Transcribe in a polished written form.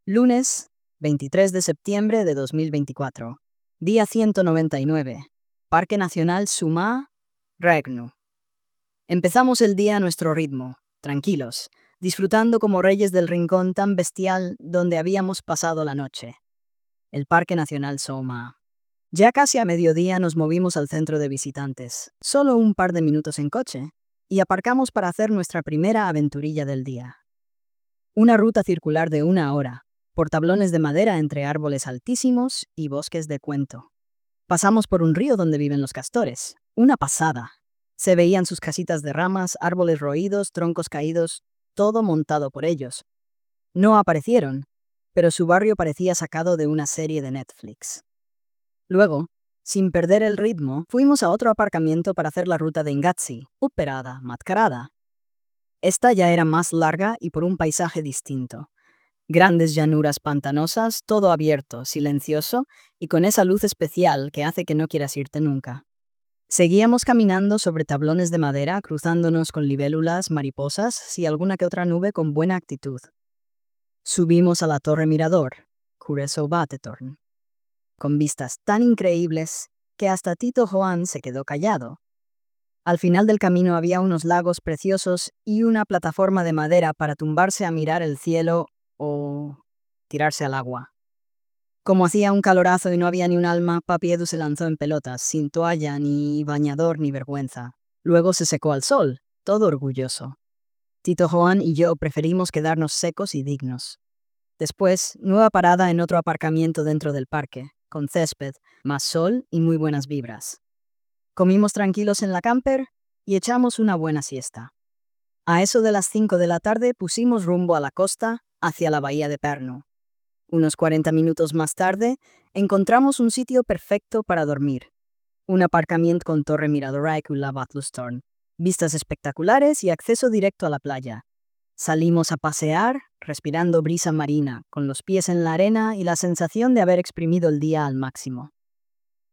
Lunes 23 de septiembre de 2024. Día 199. Parque Nacional Sumá Regnu. Empezamos el día a nuestro ritmo, tranquilos, disfrutando como reyes del rincón tan bestial donde habíamos pasado la noche. El Parque Nacional Sumá. Ya casi a mediodía nos movimos al centro de visitantes, solo un par de minutos en coche, y aparcamos para hacer nuestra primera aventurilla del día. Una ruta circular de 1 hora, por tablones de madera entre árboles altísimos y bosques de cuento. Pasamos por un río donde viven los castores. Una pasada. Se veían sus casitas de ramas, árboles roídos, troncos caídos, todo montado por ellos. No aparecieron, pero su barrio parecía sacado de una serie de Netflix. Luego, sin perder el ritmo, fuimos a otro aparcamiento para hacer la ruta de Ingatsi, Upperada, Matkarada. Esta ya era más larga y por un paisaje distinto. Grandes llanuras pantanosas, todo abierto, silencioso y con esa luz especial que hace que no quieras irte nunca. Seguíamos caminando sobre tablones de madera, cruzándonos con libélulas, mariposas y alguna que otra nube con buena actitud. Subimos a la Torre Mirador, Kuresobatetorn, con vistas tan increíbles que hasta Tito Juan se quedó callado. Al final del camino había unos lagos preciosos y una plataforma de madera para tumbarse a mirar el cielo o tirarse al agua. Como hacía un calorazo y no había ni un alma, Papi Edu se lanzó en pelotas, sin toalla, ni bañador, ni vergüenza. Luego se secó al sol, todo orgulloso. Tito Juan y yo preferimos quedarnos secos y dignos. Después, nueva parada en otro aparcamiento dentro del parque, con césped, más sol y muy buenas vibras. Comimos tranquilos en la camper y echamos una buena siesta. A eso de las 5 de la tarde pusimos rumbo a la costa, hacia la bahía de Pärnu. Unos 40 minutos más tarde, encontramos un sitio perfecto para dormir. Un aparcamiento con torre mirador y la Vatlustorn. Vistas espectaculares y acceso directo a la playa. Salimos a pasear, respirando brisa marina, con los pies en la arena y la sensación de haber exprimido el día al máximo.